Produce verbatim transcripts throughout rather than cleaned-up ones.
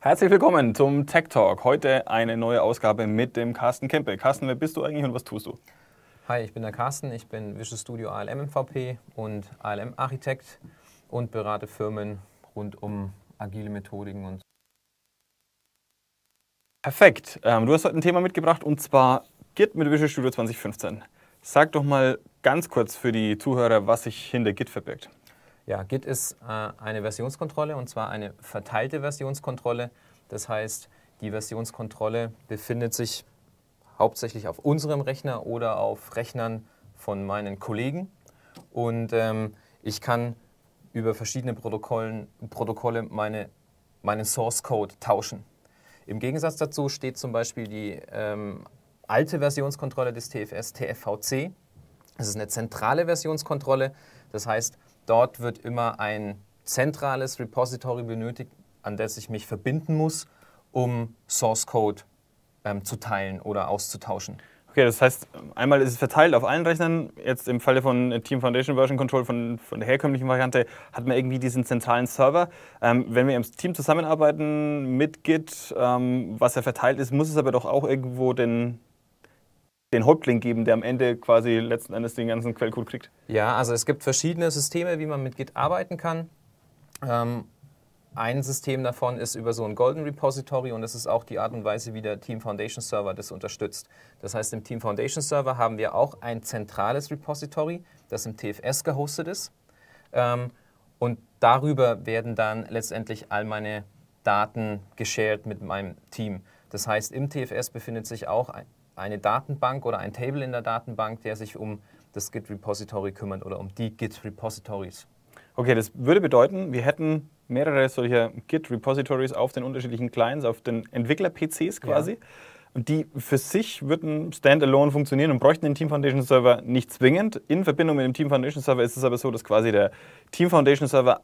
Herzlich willkommen zum Tech Talk. Heute eine neue Ausgabe mit dem Carsten Kempe. Carsten, wer bist du eigentlich und was tust du? Hi, ich bin der Carsten, ich bin Visual Studio A L M M V P und A L M-Architekt und berate Firmen rund um agile Methodiken und Perfekt. Ähm, du hast heute ein Thema mitgebracht und zwar Git mit Visual Studio zwanzig fünfzehn. Sag doch mal ganz kurz für die Zuhörer, was sich hinter Git verbirgt. Ja, Git ist äh, eine Versionskontrolle und zwar eine verteilte Versionskontrolle. Das heißt, die Versionskontrolle befindet sich hauptsächlich auf unserem Rechner oder auf Rechnern von meinen Kollegen. Und ähm, ich kann über verschiedene Protokollen, Protokolle meine, meinen Source Code tauschen. Im Gegensatz dazu steht zum Beispiel die ähm, alte Versionskontrolle des T F S, T F V C. Das ist eine zentrale Versionskontrolle. Das heißt, dort wird immer ein zentrales Repository benötigt, an das ich mich verbinden muss, um Source Code ähm, zu teilen oder auszutauschen. Okay, das heißt, einmal ist es verteilt auf allen Rechnern. Jetzt im Falle von Team Foundation Version Control, von, von der herkömmlichen Variante, hat man irgendwie diesen zentralen Server. Ähm, wenn wir im Team zusammenarbeiten mit Git, ähm, was ja verteilt ist, muss es aber doch auch irgendwo den, den Häuptling geben, der am Ende quasi letzten Endes den ganzen Quellcode kriegt. Ja, also es gibt verschiedene Systeme, wie man mit Git arbeiten kann. Ähm, Ein System davon ist über so ein Golden Repository und das ist auch die Art und Weise, wie der Team Foundation Server das unterstützt. Das heißt, im Team Foundation Server haben wir auch ein zentrales Repository, das im T F S gehostet ist. Und darüber werden dann letztendlich all meine Daten geshared mit meinem Team. Das heißt, im T F S befindet sich auch eine Datenbank oder ein Table in der Datenbank, der sich um das Git Repository kümmert oder um die Git Repositories. Okay, das würde bedeuten, wir hätten mehrere solcher Git-Repositories auf den unterschiedlichen Clients, auf den Entwickler-P Cs quasi. Ja. Und die für sich würden standalone funktionieren und bräuchten den Team Foundation Server nicht zwingend. In Verbindung mit dem Team Foundation Server ist es aber so, dass quasi der Team Foundation Server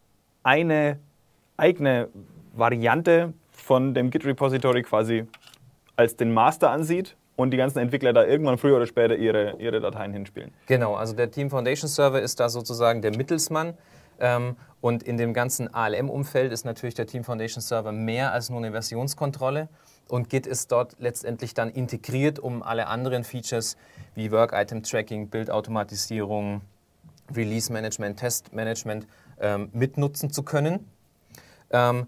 eine eigene Variante von dem Git-Repository quasi als den Master ansieht und die ganzen Entwickler da irgendwann früher oder später ihre, ihre Dateien hinspielen. Genau, also der Team Foundation Server ist da sozusagen der Mittelsmann. Ähm, und in dem ganzen A L M-Umfeld ist natürlich der Team Foundation Server mehr als nur eine Versionskontrolle. Und Git ist dort letztendlich dann integriert, um alle anderen Features wie Work-Item-Tracking, Build-Automatisierung, Release-Management, Test-Management ähm, mitnutzen zu können. Ähm,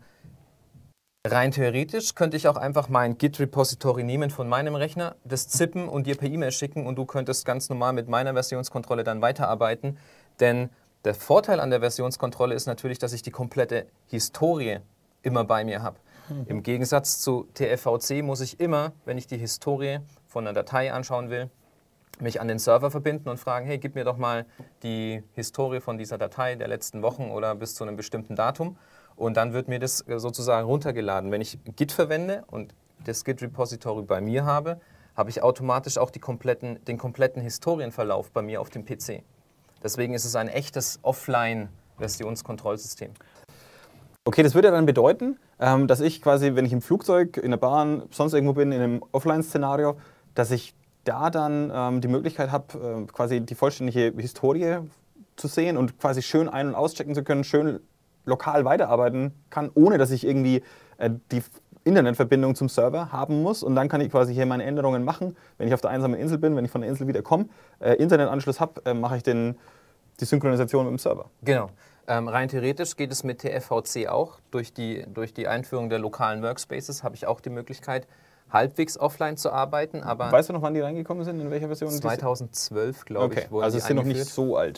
Rein theoretisch könnte ich auch einfach mein Git-Repository nehmen von meinem Rechner, das zippen und dir per E-Mail schicken und du könntest ganz normal mit meiner Versionskontrolle dann weiterarbeiten. Denn der Vorteil an der Versionskontrolle ist natürlich, dass ich die komplette Historie immer bei mir habe. Mhm. Im Gegensatz zu T F V C muss ich immer, wenn ich die Historie von einer Datei anschauen will, mich an den Server verbinden und fragen, hey, gib mir doch mal die Historie von dieser Datei der letzten Wochen oder bis zu einem bestimmten Datum. Und dann wird mir das sozusagen runtergeladen. Wenn ich Git verwende und das Git-Repository bei mir habe, habe ich automatisch auch die kompletten, den kompletten Historienverlauf bei mir auf dem P C. Deswegen ist es ein echtes Offline-Versionskontrollsystem. Okay, das würde ja dann bedeuten, dass ich quasi, wenn ich im Flugzeug, in der Bahn, sonst irgendwo bin, in einem Offline-Szenario, dass ich da dann die Möglichkeit habe, quasi die vollständige Historie zu sehen und quasi schön ein- und auschecken zu können, schön lokal weiterarbeiten kann, ohne dass ich irgendwie äh, die Internetverbindung zum Server haben muss. Und dann kann ich quasi hier meine Änderungen machen. Wenn ich auf der einsamen Insel bin, wenn ich von der Insel wieder komme, äh, Internetanschluss habe, äh, mache ich den, die Synchronisation mit dem Server. Genau. Ähm, rein theoretisch geht es mit T F V C auch. Durch die, durch die Einführung der lokalen Workspaces habe ich auch die Möglichkeit, halbwegs offline zu arbeiten. Aber weißt du noch, wann die reingekommen sind? In welcher Version? zweitausendzwölf, glaube okay. ich, wurden also die es sind eingeführt. noch nicht so alt.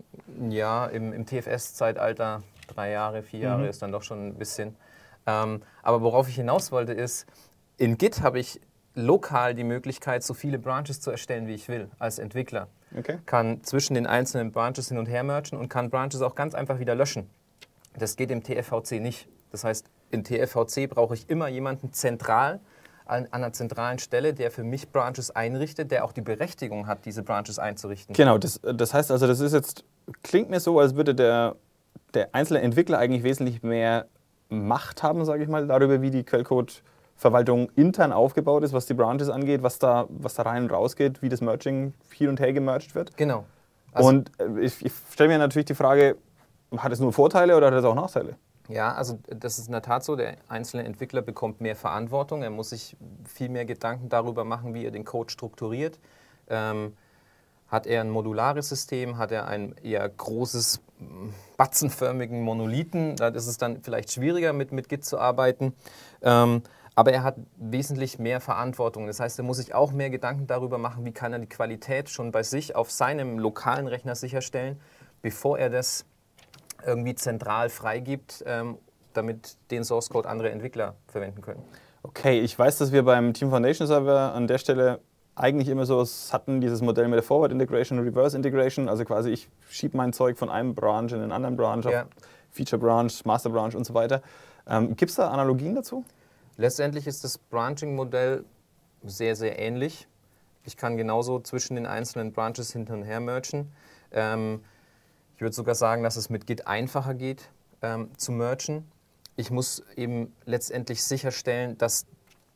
Ja, im, im T F S-Zeitalter, drei Jahre, vier Jahre mhm. ist dann doch schon ein bisschen. Ähm, aber worauf ich hinaus wollte ist, in Git habe ich lokal die Möglichkeit, so viele Branches zu erstellen, wie ich will, als Entwickler. Okay. Kann zwischen den einzelnen Branches hin und her mergen und kann Branches auch ganz einfach wieder löschen. Das geht im T F V C nicht. Das heißt, in T F V C brauche ich immer jemanden zentral, an einer zentralen Stelle, der für mich Branches einrichtet, der auch die Berechtigung hat, diese Branches einzurichten. Genau, das, das heißt also, das ist jetzt, klingt mir so, als würde der, der einzelne Entwickler eigentlich wesentlich mehr Macht haben, sage ich mal, darüber, wie die Quellcode-Verwaltung intern aufgebaut ist, was die Branches angeht, was da, was da rein und raus geht, wie das Merging hin und her gemerged wird. Genau. Also und ich, ich stelle mir natürlich die Frage, hat es nur Vorteile oder hat es auch Nachteile? Ja, also das ist in der Tat so, der einzelne Entwickler bekommt mehr Verantwortung, er muss sich viel mehr Gedanken darüber machen, wie er den Code strukturiert. Ähm, hat er ein modulares System, hat er ein eher großes, batzenförmigen Monolithen, da ist es dann vielleicht schwieriger mit, mit Git zu arbeiten. Ähm, aber er hat wesentlich mehr Verantwortung. Das heißt, er muss sich auch mehr Gedanken darüber machen, wie kann er die Qualität schon bei sich auf seinem lokalen Rechner sicherstellen, bevor er das irgendwie zentral freigibt, ähm, damit den Source Code andere Entwickler verwenden können. Okay, ich weiß, dass wir beim Team Foundation Server an der Stelle eigentlich immer so hatten, dieses Modell mit der Forward Integration und Reverse Integration. Also quasi ich schiebe mein Zeug von einem Branch in den anderen Branch, Ja. auf Feature Branch, Master Branch und so weiter. Ähm, Gibt es da Analogien dazu? Letztendlich ist das Branching-Modell sehr, sehr ähnlich. Ich kann genauso zwischen den einzelnen Branches hinter und her mergen. Ähm, ich würde sogar sagen, dass es mit Git einfacher geht, ähm, zu mergen. Ich muss eben letztendlich sicherstellen, dass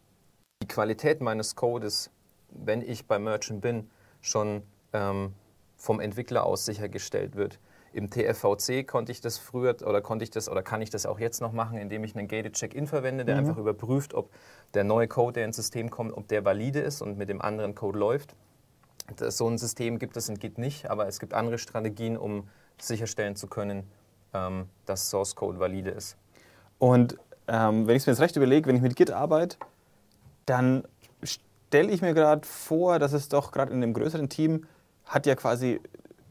die Qualität meines Codes, wenn ich bei Mergen bin, schon ähm, vom Entwickler aus sichergestellt wird. Im T F V C konnte ich das früher oder konnte ich das oder kann ich das auch jetzt noch machen, indem ich einen Gated Check-in verwende, der mhm. einfach überprüft, ob der neue Code, der ins System kommt, ob der valide ist und mit dem anderen Code läuft. Das, so ein System gibt es in Git nicht, aber es gibt andere Strategien, um sicherstellen zu können, ähm, dass Source Code valide ist. Und ähm, wenn ich es mir jetzt recht überlege, wenn ich mit Git arbeite, dann stelle ich mir gerade vor, dass es doch gerade in einem größeren Team hat ja quasi,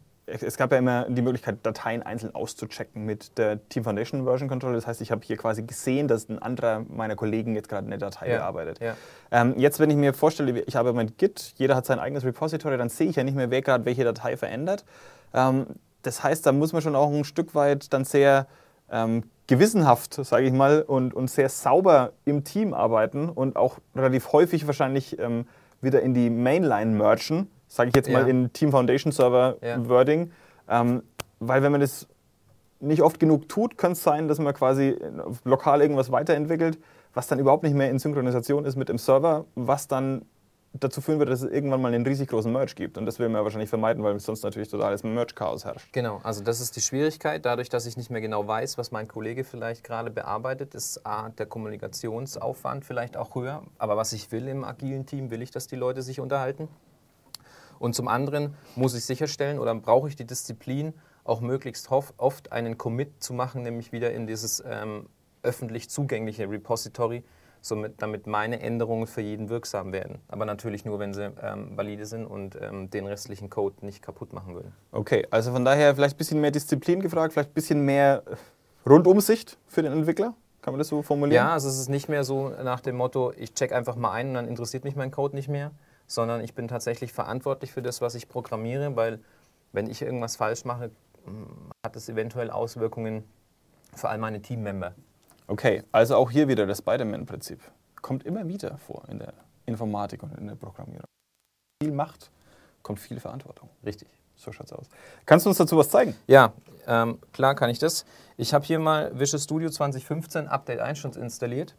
es gab ja immer die Möglichkeit, Dateien einzeln auszuchecken mit der Team Foundation Version Control. Das heißt, ich habe hier quasi gesehen, dass ein anderer meiner Kollegen jetzt gerade eine Datei ja, bearbeitet. Ja. Ähm, jetzt, wenn ich mir vorstelle, ich habe mit Git, jeder hat sein eigenes Repository, dann sehe ich ja nicht mehr, wer gerade welche Datei verändert. Ähm, das heißt, da muss man schon auch ein Stück weit dann sehr ähm, gewissenhaft, sage ich mal, und, und sehr sauber im Team arbeiten und auch relativ häufig wahrscheinlich ähm, wieder in die Mainline mergen, sage ich jetzt mal ja. in Team Foundation Server ja. Wording. Ähm, weil wenn man das nicht oft genug tut, könnte es sein, dass man quasi lokal irgendwas weiterentwickelt, was dann überhaupt nicht mehr in Synchronisation ist mit dem Server, was dann dazu führen wird, dass es irgendwann mal einen riesig großen Merge gibt. Und das will man ja wahrscheinlich vermeiden, weil sonst natürlich totales Merge-Chaos herrscht. Genau, also das ist die Schwierigkeit. Dadurch, dass ich nicht mehr genau weiß, was mein Kollege vielleicht gerade bearbeitet, ist A, der Kommunikationsaufwand vielleicht auch höher. Aber was ich will im agilen Team, will ich, dass die Leute sich unterhalten. Und zum anderen muss ich sicherstellen oder brauche ich die Disziplin, auch möglichst oft einen Commit zu machen, nämlich wieder in dieses ähm, öffentlich zugängliche Repository, somit, damit meine Änderungen für jeden wirksam werden. Aber natürlich nur, wenn sie ähm, valide sind und ähm, den restlichen Code nicht kaputt machen würden. Okay, also von daher vielleicht ein bisschen mehr Disziplin gefragt, vielleicht ein bisschen mehr Rundumsicht für den Entwickler? Kann man das so formulieren? Ja, also es ist nicht mehr so nach dem Motto, ich check einfach mal ein und dann interessiert mich mein Code nicht mehr, sondern ich bin tatsächlich verantwortlich für das, was ich programmiere, weil wenn ich irgendwas falsch mache, hat es eventuell Auswirkungen für all meine Teammember. Okay, also auch hier wieder das Spider-Man-Prinzip. Kommt immer wieder vor in der Informatik und in der Programmierung. Viel Macht, kommt viel Verantwortung. Richtig. So schaut's aus. Kannst du uns dazu was zeigen? Ja, ähm, klar kann ich das. Ich habe hier mal Visual Studio zwanzig fünfzehn Update eins schon installiert.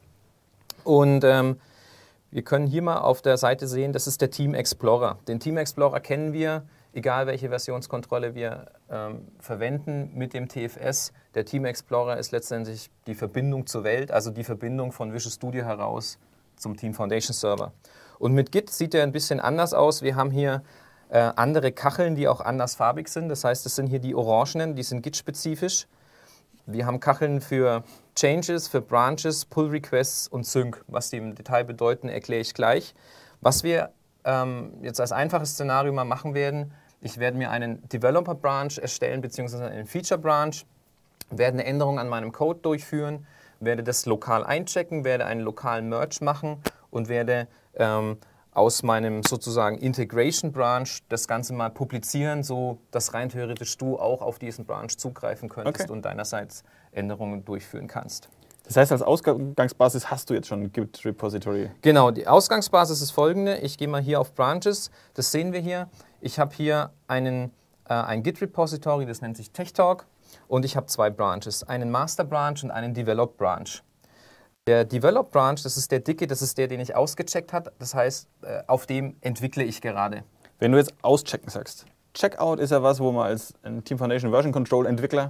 Und ähm, wir können hier mal auf der Seite sehen, das ist der Team Explorer. Den Team Explorer kennen wir, egal welche Versionskontrolle wir ähm, verwenden mit dem T F S. Der Team Explorer ist letztendlich die Verbindung zur Welt, also die Verbindung von Visual Studio heraus zum Team Foundation Server. Und mit Git sieht er ein bisschen anders aus. Wir haben hier äh, andere Kacheln, die auch anders farbig sind. Das heißt, das sind hier die orangenen, die sind Git-spezifisch. Wir haben Kacheln für Changes, für Branches, Pull Requests und Sync. Was die im Detail bedeuten, erkläre ich gleich. Was wir ähm, jetzt als einfaches Szenario mal machen werden, ich werde mir einen Developer Branch erstellen, beziehungsweise einen Feature Branch, werde eine Änderung an meinem Code durchführen, werde das lokal einchecken, werde einen lokalen Merge machen und werde ähm, aus meinem sozusagen Integration Branch das Ganze mal publizieren, so dass rein theoretisch du auch auf diesen Branch zugreifen könntest okay. und deinerseits Änderungen durchführen kannst. Das heißt, als Ausgangsbasis hast du jetzt schon ein Git Repository? Genau, die Ausgangsbasis ist folgende. Ich gehe mal hier auf Branches, das sehen wir hier. Ich habe hier einen, äh, ein Git Repository, das nennt sich TechTalk und ich habe zwei Branches, einen Master Branch und einen Develop Branch. Der Develop Branch, das ist der dicke, das ist der, den ich ausgecheckt habe. Das heißt, auf dem entwickle ich gerade. Wenn du jetzt auschecken sagst, Checkout ist ja was, wo man als Team Foundation Version Control Entwickler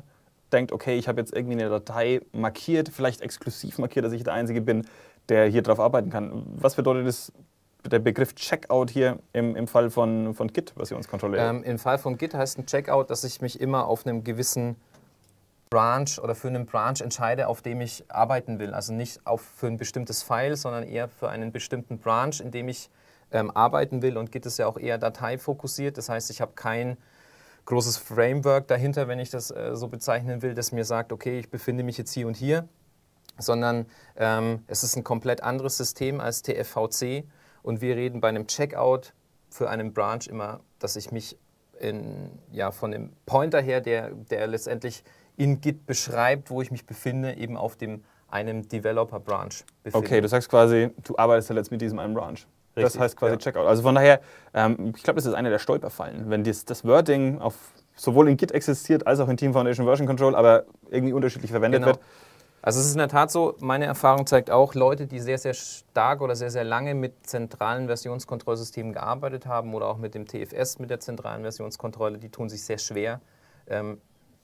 denkt, okay, ich habe jetzt irgendwie eine Datei markiert, vielleicht exklusiv markiert, dass ich der Einzige bin, der hier drauf arbeiten kann. Was bedeutet das, der Begriff Checkout hier im, im Fall von, von Git-Versionskontrolle? Ähm, Im Fall von Git heißt ein Checkout, dass ich mich immer auf einem gewissen Branch oder für einen Branch entscheide, auf dem ich arbeiten will. Also nicht auf, für ein bestimmtes File, sondern eher für einen bestimmten Branch, in dem ich ähm, arbeiten will. Und Git ist ja auch eher dateifokussiert. Das heißt, ich habe kein großes Framework dahinter, wenn ich das äh, so bezeichnen will, das mir sagt, okay, ich befinde mich jetzt hier und hier, sondern ähm, es ist ein komplett anderes System als T F V C. Und wir reden bei einem Checkout für einen Branch immer, dass ich mich in, ja, von dem Pointer her, der, der letztendlich in Git beschreibt, wo ich mich befinde, eben auf dem einem Developer-Branch befinde. Okay, du sagst quasi, du arbeitest ja jetzt mit diesem einen Branch. Richtig, das heißt quasi ja. Checkout. Also von daher, ähm, ich glaube, das ist einer der Stolperfallen. Wenn das, das Wording auf, sowohl in Git existiert, als auch in Team Foundation Version Control, aber irgendwie unterschiedlich verwendet genau. wird. Also es ist in der Tat so, meine Erfahrung zeigt auch, Leute, die sehr, sehr stark oder sehr, sehr lange mit zentralen Versionskontrollsystemen gearbeitet haben oder auch mit dem T F S, mit der zentralen Versionskontrolle, die tun sich sehr schwer, ähm,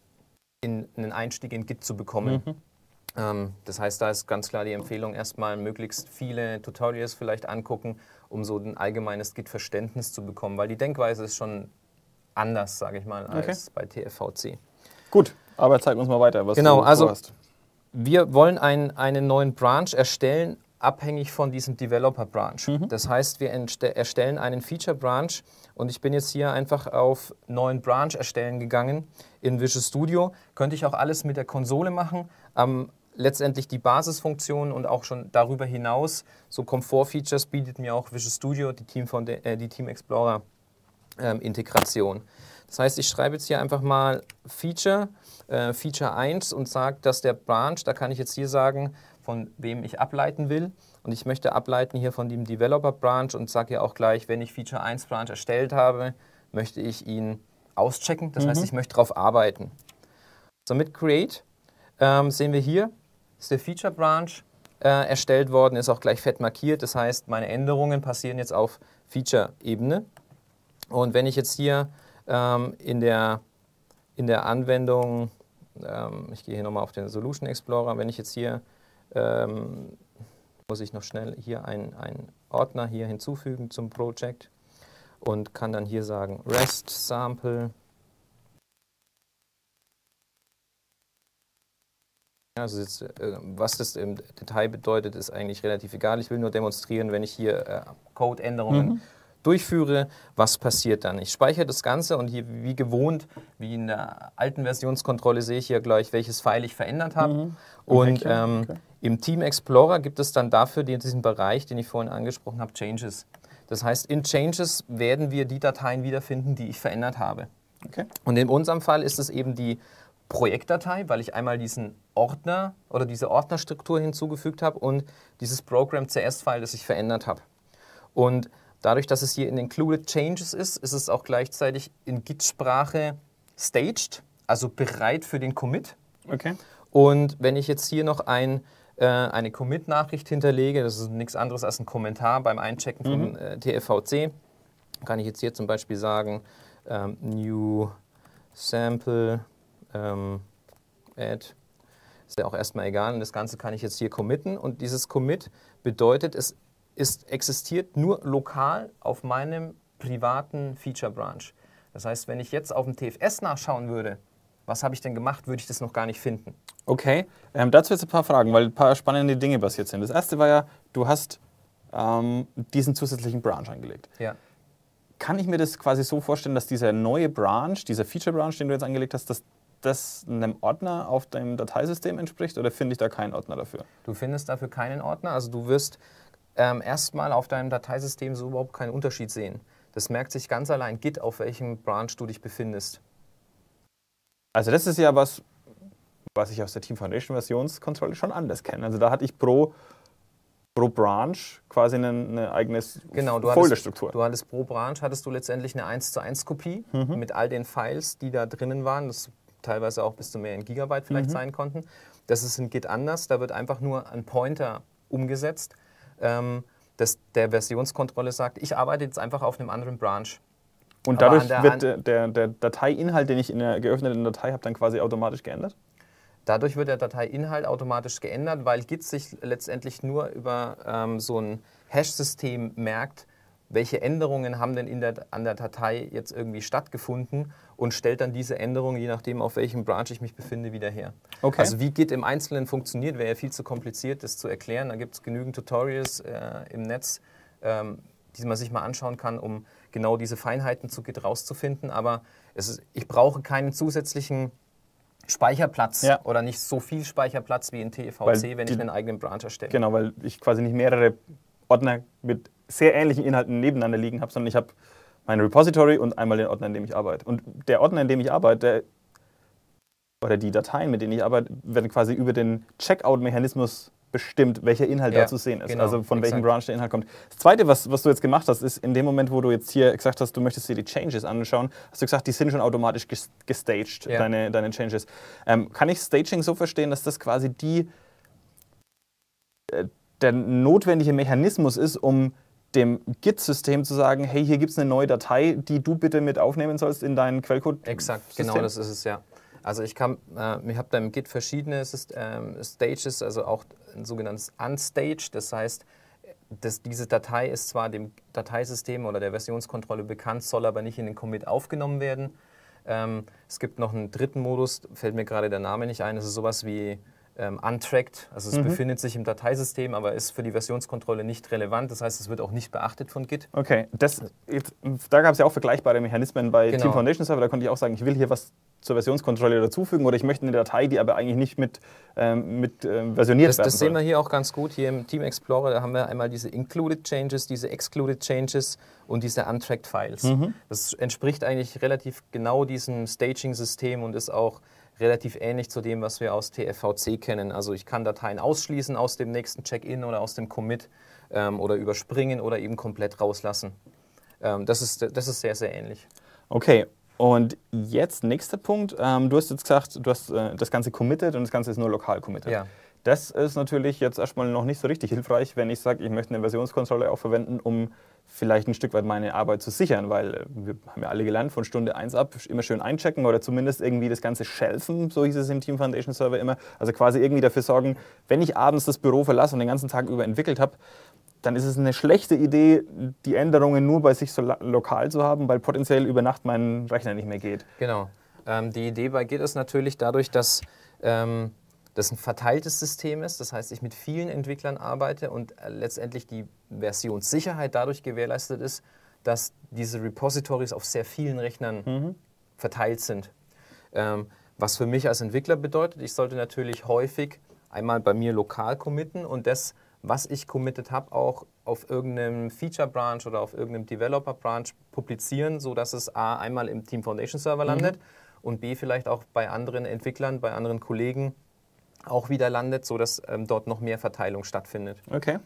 in einen Einstieg in Git zu bekommen. Mhm. Ähm, das heißt, da ist ganz klar die Empfehlung, erstmal möglichst viele Tutorials vielleicht angucken, um so ein allgemeines Git-Verständnis zu bekommen, weil die Denkweise ist schon anders, sage ich mal, als okay. bei T F V C. Gut, aber zeig uns mal weiter, was genau, du also hast. Wir wollen ein, einen neuen Branch erstellen, abhängig von diesem Developer-Branch. Mhm. Das heißt, wir erstellen einen Feature-Branch und ich bin jetzt hier einfach auf neuen Branch erstellen gegangen. In Visual Studio könnte ich auch alles mit der Konsole machen. Ähm, letztendlich die Basisfunktionen und auch schon darüber hinaus, so Komfort-Features bietet mir auch Visual Studio, die Team, von de, äh, die Team Explorer ähm, Integration. Das heißt, ich schreibe jetzt hier einfach mal Feature, äh, Feature eins und sage, dass der Branch, da kann ich jetzt hier sagen, von wem ich ableiten will. Und ich möchte ableiten hier von dem Developer Branch und sage ja auch gleich, wenn ich Feature eins Branch erstellt habe, möchte ich ihn auschecken. Das mhm. heißt, ich möchte darauf arbeiten. So, mit Create ähm, sehen wir hier, ist der Feature Branch äh, erstellt worden, ist auch gleich fett markiert. Das heißt, meine Änderungen passieren jetzt auf Feature-Ebene. Und wenn ich jetzt hier ähm, in, der, in der Anwendung, ähm, ich gehe hier nochmal auf den Solution Explorer, wenn ich jetzt hier, ähm, muss ich noch schnell hier einen Ordner hier hinzufügen zum Project und kann dann hier sagen REST Sample. Also jetzt, äh, was das im Detail bedeutet, ist eigentlich relativ egal. Ich will nur demonstrieren, wenn ich hier äh, Code-Änderungen mhm. durchführe, was passiert dann. Ich speichere das Ganze und hier wie gewohnt, wie in der alten Versionskontrolle, sehe ich hier gleich, welches File ich verändert habe. Mhm. Und ähm, okay. im Team Explorer gibt es dann dafür diesen Bereich, den ich vorhin angesprochen habe, Changes. Das heißt, in Changes werden wir die Dateien wiederfinden, die ich verändert habe. Okay. Und in unserem Fall ist es eben die Projektdatei, weil ich einmal diesen Ordner oder diese Ordnerstruktur hinzugefügt habe und dieses Program C S-File, das ich verändert habe. Und dadurch, dass es hier in Included Changes ist, ist es auch gleichzeitig in Git-Sprache staged, also bereit für den Commit. Okay. Und wenn ich jetzt hier noch ein, äh, eine Commit-Nachricht hinterlege, das ist nichts anderes als ein Kommentar beim Einchecken mhm. von äh, T F V C, kann ich jetzt hier zum Beispiel sagen, ähm, New Sample, ähm, Add, ist ja auch erstmal egal. Und das Ganze kann ich jetzt hier committen. Und dieses Commit bedeutet, es ist, existiert nur lokal auf meinem privaten Feature Branch. Das heißt, wenn ich jetzt auf dem T F S nachschauen würde, was habe ich denn gemacht, würde ich das noch gar nicht finden. Okay, ähm, dazu jetzt ein paar Fragen, weil ein paar spannende Dinge passiert sind. Das erste war ja, du hast ähm, diesen zusätzlichen Branch angelegt. Ja. Kann ich mir das quasi so vorstellen, dass dieser neue Branch, dieser Feature Branch, den du jetzt angelegt hast, dass das einem Ordner auf deinem Dateisystem entspricht oder finde ich da keinen Ordner dafür? Du findest dafür keinen Ordner, also du wirst ähm, erstmal auf deinem Dateisystem so überhaupt keinen Unterschied sehen. Das merkt sich ganz allein Git, auf welchem Branch du dich befindest. Also das ist ja was, was ich aus der Team Foundation Versionskontrolle schon anders kenne. Also da hatte ich pro, pro Branch quasi eine, eine eigene genau, Folderstruktur. Du hattest pro Branch hattest du letztendlich eine eins zu eins Kopie mhm. mit all den Files, die da drinnen waren. Das teilweise auch bis zu mehreren Gigabyte vielleicht mhm. sein konnten. Das ist in Git anders. Da wird einfach nur ein Pointer umgesetzt, ähm, dass der Versionskontrolle sagt, ich arbeite jetzt einfach auf einem anderen Branch. Und dadurch wird der, der, der Dateiinhalt, den ich in der geöffneten Datei habe, dann quasi automatisch geändert? Dadurch wird der Dateiinhalt automatisch geändert, weil Git sich letztendlich nur über ähm, so ein Hash-System merkt, welche Änderungen haben denn in der, an der Datei jetzt irgendwie stattgefunden und stellt dann diese Änderungen, je nachdem auf welchem Branch ich mich befinde, wieder her. Okay. Also wie Git im Einzelnen funktioniert, wäre ja viel zu kompliziert, das zu erklären. Da gibt es genügend Tutorials äh, im Netz, ähm, die man sich mal anschauen kann, um genau diese Feinheiten zu Git rauszufinden. Aber es ist, ich brauche keinen zusätzlichen Speicherplatz ja. oder nicht so viel Speicherplatz wie in T E V C, weil wenn die, ich einen eigenen Branch erstelle. Genau, weil ich quasi nicht mehrere Ordner mit sehr ähnlichen Inhalten nebeneinander liegen habe, sondern ich habe mein Repository und einmal den Ordner, in dem ich arbeite. Und der Ordner, in dem ich arbeite, der, oder die Dateien, mit denen ich arbeite, werden quasi über den Checkout-Mechanismus bestimmt, welcher Inhalt ja, da zu sehen ist, genau, also von exakt. welchem Branch der Inhalt kommt. Das Zweite, was, was du jetzt gemacht hast, ist in dem Moment, wo du jetzt hier gesagt hast, du möchtest dir die Changes anschauen, hast du gesagt, die sind schon automatisch gestaged, ja. deine, deine Changes. Ähm, kann ich Staging so verstehen, dass das quasi die, äh, der notwendige Mechanismus ist, um dem Git-System zu sagen, hey, hier gibt es eine neue Datei, die du bitte mit aufnehmen sollst in deinen Quellcode? Exakt, genau das ist es, ja. Also ich kann, äh, ich habe da im Git verschiedene ähm, Stages, also auch ein sogenanntes Unstage. Das heißt, dass diese Datei ist zwar dem Dateisystem oder der Versionskontrolle bekannt, soll aber nicht in den Commit aufgenommen werden. Ähm, es gibt noch einen dritten Modus, fällt mir gerade der Name nicht ein, das ist sowas wie ähm, untracked. Also es mhm. befindet sich im Dateisystem, aber ist für die Versionskontrolle nicht relevant. Das heißt, es wird auch nicht beachtet von Git. Okay, das, jetzt, da gab es ja auch vergleichbare Mechanismen bei genau. Team Foundation Server. Da konnte ich auch sagen, ich will hier was zur Versionskontrolle dazufügen oder ich möchte eine Datei, die aber eigentlich nicht mit, ähm, mit ähm, versioniert das, werden Das sehen wir hier auch ganz gut. Hier im Team Explorer, da haben wir einmal diese Included Changes, diese Excluded Changes und diese Untracked Files. Mhm. Das entspricht eigentlich relativ genau diesem Staging-System und ist auch relativ ähnlich zu dem, was wir aus T F V C kennen. Also ich kann Dateien ausschließen aus dem nächsten Check-in oder aus dem Commit ähm, oder überspringen oder eben komplett rauslassen. Ähm, das ist, das ist sehr, sehr ähnlich. Okay. Und jetzt nächster Punkt. Ähm, du hast jetzt gesagt, du hast äh, das Ganze committed und das Ganze ist nur lokal committed. Ja. Das ist natürlich jetzt erstmal noch nicht so richtig hilfreich, wenn ich sage, ich möchte eine Versionskontrolle auch verwenden, um vielleicht ein Stück weit meine Arbeit zu sichern, weil wir haben ja alle gelernt, von Stunde eins ab immer schön einchecken oder zumindest irgendwie das Ganze shelfen, so hieß es im Team Foundation Server immer. Also quasi irgendwie dafür sorgen, wenn ich abends das Büro verlasse und den ganzen Tag über entwickelt habe, dann ist es eine schlechte Idee, die Änderungen nur bei sich so lokal zu haben, weil potenziell über Nacht mein Rechner nicht mehr geht. Genau. Ähm, die Idee bei Git ist natürlich dadurch, dass ähm, das ein verteiltes System ist. Das heißt, ich mit vielen Entwicklern arbeite und äh, letztendlich die Versionssicherheit dadurch gewährleistet ist, dass diese Repositories auf sehr vielen Rechnern mhm. verteilt sind. Ähm, was für mich als Entwickler bedeutet, ich sollte natürlich häufig einmal bei mir lokal committen und das, was ich committed habe, auch auf irgendeinem Feature-Branch oder auf irgendeinem Developer-Branch publizieren, sodass es A, einmal im Team Foundation Server landet mhm. und B, vielleicht auch bei anderen Entwicklern, bei anderen Kollegen auch wieder landet, sodass ähm, dort noch mehr Verteilung stattfindet. Okay.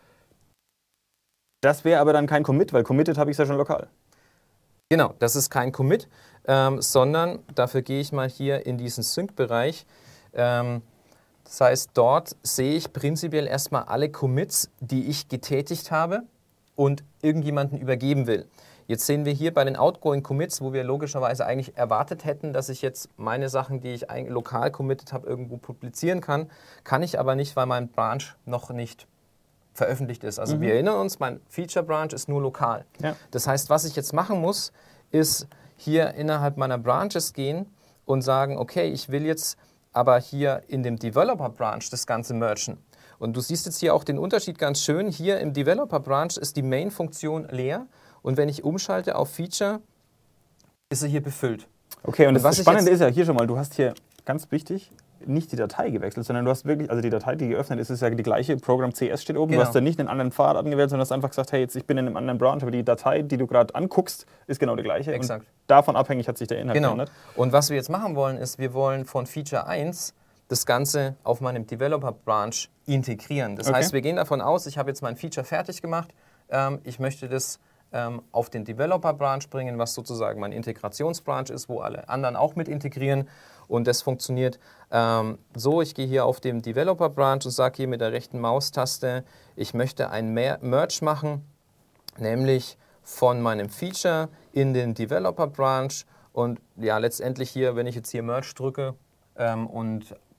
Das wäre aber dann kein Commit, weil committed habe ich es ja schon lokal. Genau, das ist kein Commit, ähm, sondern dafür gehe ich mal hier in diesen Sync-Bereich. Ähm, Das heißt, dort sehe ich prinzipiell erstmal alle Commits, die ich getätigt habe und irgendjemanden übergeben will. Jetzt sehen wir hier bei den Outgoing Commits, wo wir logischerweise eigentlich erwartet hätten, dass ich jetzt meine Sachen, die ich lokal committed habe, irgendwo publizieren kann. Kann ich aber nicht, weil mein Branch noch nicht veröffentlicht ist. Also mhm. wir erinnern uns, mein Feature Branch ist nur lokal. Ja. Das heißt, was ich jetzt machen muss, ist hier innerhalb meiner Branches gehen und sagen, okay, ich will jetzt aber hier in dem Developer Branch das Ganze mergen. Und du siehst jetzt hier auch den Unterschied ganz schön. Hier im Developer Branch ist die Main-Funktion leer und wenn ich umschalte auf Feature, ist sie hier befüllt. Okay, und, und das Spannende ist ja hier schon mal, du hast hier, ganz wichtig, nicht die Datei gewechselt, sondern du hast wirklich, also die Datei, die geöffnet ist, ist ja die gleiche, Program C S steht oben, genau. Du hast da nicht einen anderen Pfad angewählt, sondern hast einfach gesagt, hey, jetzt ich bin in einem anderen Branch, aber die Datei, die du gerade anguckst, ist genau die gleiche. Exakt. Und davon abhängig hat sich der Inhalt genau. geändert. Und was wir jetzt machen wollen, ist, wir wollen von Feature eins das Ganze auf meinem Developer Branch integrieren. Das okay. heißt, wir gehen davon aus, ich habe jetzt mein Feature fertig gemacht, ähm, ich möchte das ähm, auf den Developer Branch bringen, was sozusagen mein Integrationsbranch ist, wo alle anderen auch mit integrieren. Und das funktioniert ähm, so, ich gehe hier auf dem Developer Branch und sage hier mit der rechten Maustaste, ich möchte ein Merge machen, nämlich von meinem Feature in den Developer Branch. Und ja, letztendlich hier, wenn ich jetzt hier Merge drücke ähm, und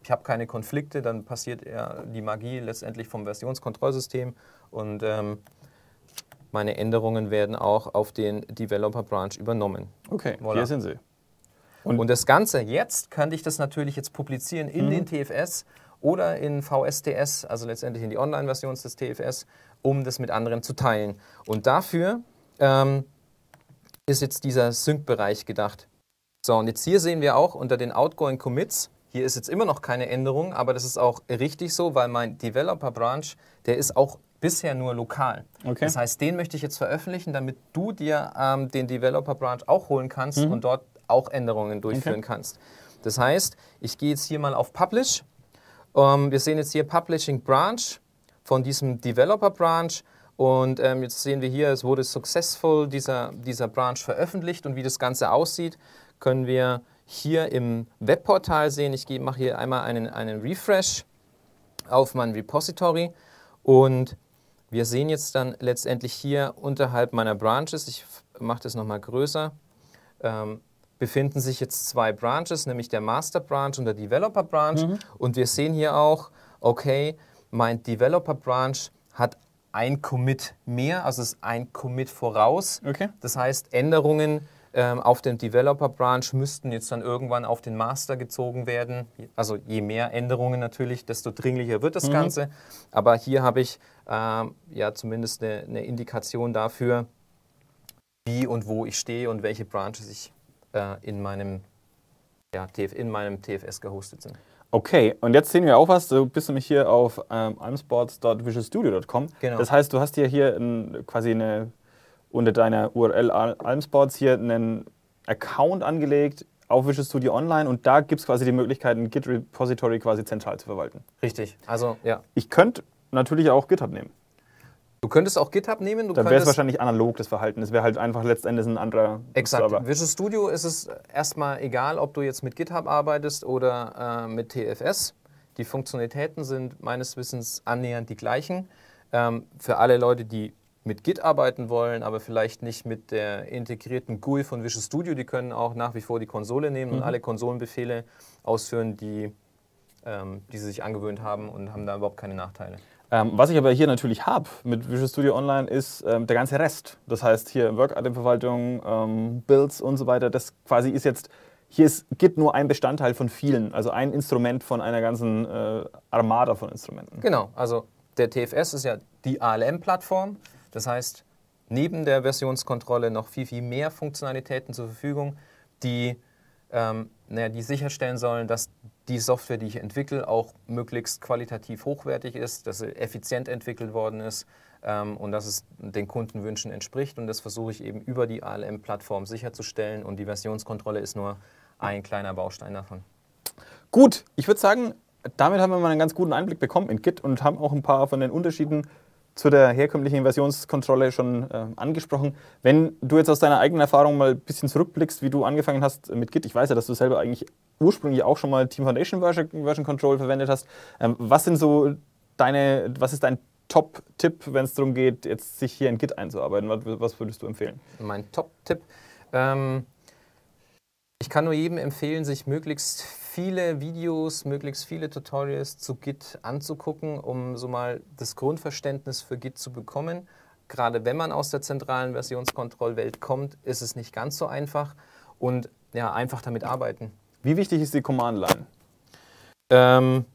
ich habe keine Konflikte, dann passiert eher die Magie letztendlich vom Versionskontrollsystem und ähm, meine Änderungen werden auch auf den Developer Branch übernommen. Okay, Voilà. hier sind sie. Und, und das Ganze, jetzt könnte ich das natürlich jetzt publizieren in Mhm. den T F S oder in V S T S, also letztendlich in die Online-Version des T F S, um das mit anderen zu teilen. Und dafür ähm, ist jetzt dieser Sync-Bereich gedacht. So, und jetzt hier sehen wir auch unter den Outgoing Commits, hier ist jetzt immer noch keine Änderung, aber das ist auch richtig so, weil mein Developer Branch, der ist auch bisher nur lokal. Okay. Das heißt, den möchte ich jetzt veröffentlichen, damit du dir ähm, den Developer Branch auch holen kannst Mhm. und dort auch Änderungen durchführen Okay. kannst. Das heißt, ich gehe jetzt hier mal auf Publish. Ähm, wir sehen jetzt hier Publishing Branch von diesem Developer Branch. Und ähm, jetzt sehen wir hier, es wurde successful dieser, dieser Branch veröffentlicht. Und wie das Ganze aussieht, können wir hier im Webportal sehen. Ich mache hier einmal einen, einen Refresh auf mein Repository. Und wir sehen jetzt dann letztendlich hier unterhalb meiner Branches, ich mache das nochmal größer, ähm, befinden sich jetzt zwei Branches, nämlich der Master Branch und der Developer Branch. Mhm. Und wir sehen hier auch, okay, mein Developer Branch hat ein Commit mehr, also es ist ein Commit voraus. Okay. Das heißt, Änderungen ähm, auf dem Developer Branch müssten jetzt dann irgendwann auf den Master gezogen werden. Also je mehr Änderungen natürlich, desto dringlicher wird das Mhm. Ganze. Aber hier habe ich ähm, ja zumindest eine, eine Indikation dafür, wie und wo ich stehe und welche Branches ich äh, in, meinem, ja, T F, in meinem T F S gehostet sind. Okay, und jetzt sehen wir auch was. Du bist nämlich hier auf ähm, almsports punkt visual studio punkt com. Genau. Das heißt, du hast hier, hier ein, quasi eine, unter deiner U R L Al- Almsports hier einen Account angelegt auf Visual Studio Online und da gibt es quasi die Möglichkeit, ein Git-Repository quasi zentral zu verwalten. Richtig, also ja. Ich könnte natürlich auch GitHub nehmen. Du könntest auch GitHub nehmen. Du Dann wäre es könntest- wahrscheinlich analog, das Verhalten. Es wäre halt einfach letztendlich ein anderer Exakt. Server. Visual Studio ist es erstmal egal, ob du jetzt mit GitHub arbeitest oder äh, mit T F S. Die Funktionalitäten sind meines Wissens annähernd die gleichen. Ähm, für alle Leute, die mit Git arbeiten wollen, aber vielleicht nicht mit der integrierten G U I von Visual Studio, die können auch nach wie vor die Konsole nehmen Mhm. und alle Konsolenbefehle ausführen, die, ähm, die sie sich angewöhnt haben und haben da überhaupt keine Nachteile. Ähm, was ich aber hier natürlich habe mit Visual Studio Online ist ähm, der ganze Rest. Das heißt hier Work-Item-Verwaltung, ähm, Builds und so weiter. Das quasi ist jetzt, hier ist Git nur ein Bestandteil von vielen, also ein Instrument von einer ganzen äh, Armada von Instrumenten. Genau, also der T F S ist ja die A L M-Plattform. Das heißt, neben der Versionskontrolle noch viel, viel mehr Funktionalitäten zur Verfügung, die, ähm, naja, die sicherstellen sollen, dass die Software, die ich entwickle, auch möglichst qualitativ hochwertig ist, dass sie effizient entwickelt worden ist ähm, und dass es den Kundenwünschen entspricht. Und das versuche ich eben über die A L M-Plattform sicherzustellen und die Versionskontrolle ist nur ein kleiner Baustein davon. Gut, ich würde sagen, damit haben wir mal einen ganz guten Einblick bekommen in Git und haben auch ein paar von den Unterschieden zu der herkömmlichen Versionskontrolle schon äh, angesprochen. Wenn du jetzt aus deiner eigenen Erfahrung mal ein bisschen zurückblickst, wie du angefangen hast mit Git, ich weiß ja, dass du selber eigentlich ursprünglich auch schon mal Team Foundation Version, Version Control verwendet hast. Ähm, was sind so deine, was ist dein Top-Tipp, wenn es darum geht, jetzt sich hier in Git einzuarbeiten? Was, was würdest du empfehlen? Mein Top-Tipp. Ähm, ich kann nur jedem empfehlen, sich möglichst viele Videos, möglichst viele Tutorials zu Git anzugucken, um so mal das Grundverständnis für Git zu bekommen. Gerade wenn man aus der zentralen Versionskontrollwelt kommt, ist es nicht ganz so einfach und ja, einfach damit arbeiten. Wie wichtig ist die Command-Line? Ähm,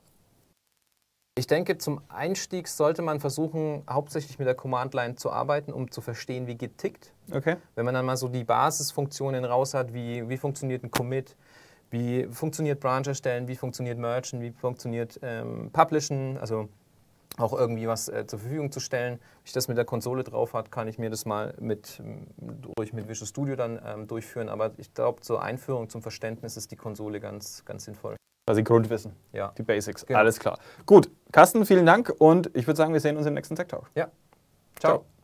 ich denke, zum Einstieg sollte man versuchen, hauptsächlich mit der Command-Line zu arbeiten, um zu verstehen, wie Git tickt. Okay. Wenn man dann mal so die Basisfunktionen raus hat, wie, wie funktioniert ein Commit, wie funktioniert Branch erstellen, wie funktioniert Mergen, wie funktioniert ähm, Publishen, also auch irgendwie was äh, zur Verfügung zu stellen. Wenn ich das mit der Konsole drauf hat, kann ich mir das mal mit, durch mit Visual Studio dann ähm, durchführen. Aber ich glaube, zur Einführung, zum Verständnis ist die Konsole ganz, ganz sinnvoll. Quasi Grundwissen, Ja. die Basics. Genau. Alles klar. Gut, Carsten, vielen Dank und ich würde sagen, wir sehen uns im nächsten Tech Talk. Ja. Ciao. Ciao.